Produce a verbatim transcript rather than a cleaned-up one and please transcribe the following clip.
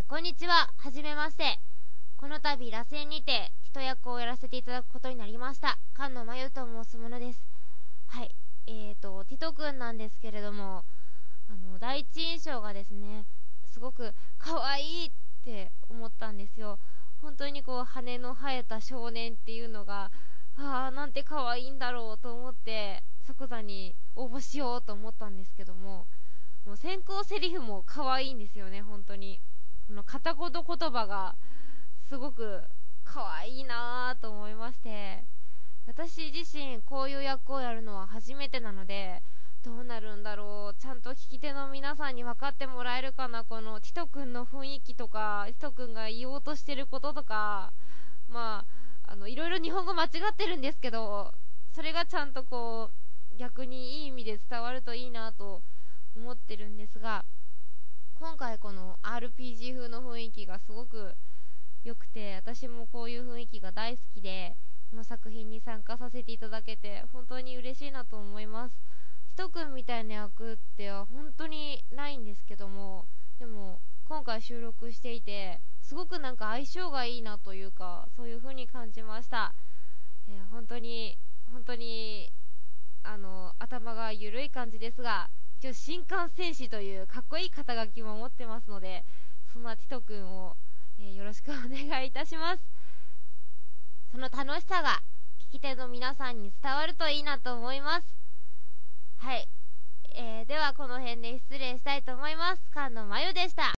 こんにちは。はじめまして。この度、螺旋にて、ティト役をやらせていただくことになりました。菅野真由と申すものです。はい。えーと、ティトくんなんですけれども、あの、第一印象がですね、すごく可愛いって思ったんですよ。本当にこう、羽の生えた少年っていうのが、ああ、なんて可愛いんだろうと思って、即座に応募しようと思ったんですけども、もう先行セリフも可愛いんですよね、本当に。この片言言葉がすごく可愛いなぁと思いまして、私自身こういう役をやるのは初めてなので、どうなるんだろう、ちゃんと聞き手の皆さんに分かってもらえるかな、このティト君の雰囲気とか、ティト君が言おうとしてることとか、まあ、あのいろいろ日本語間違ってるんですけど、それがちゃんとこう逆にいい意味で伝わるといいなと思ってるんですが、今回この アールピージー 風の雰囲気がすごく良くて、私もこういう雰囲気が大好きで、この作品に参加させていただけて本当に嬉しいなと思います。ひとくんみたいな役っては本当にないんですけども、でも今回収録していてすごくなんか相性がいいなというか、そういう風に感じました。えー、本当に本当にあの頭が緩い感じですが、一応新幹線士というかっこいい肩書きも持ってますので、そんなティト君を、えー、よろしくお願いいたします。その楽しさが聞き手の皆さんに伝わるといいなと思います。はい、えー、ではこの辺で失礼したいと思います。菅野真由でした。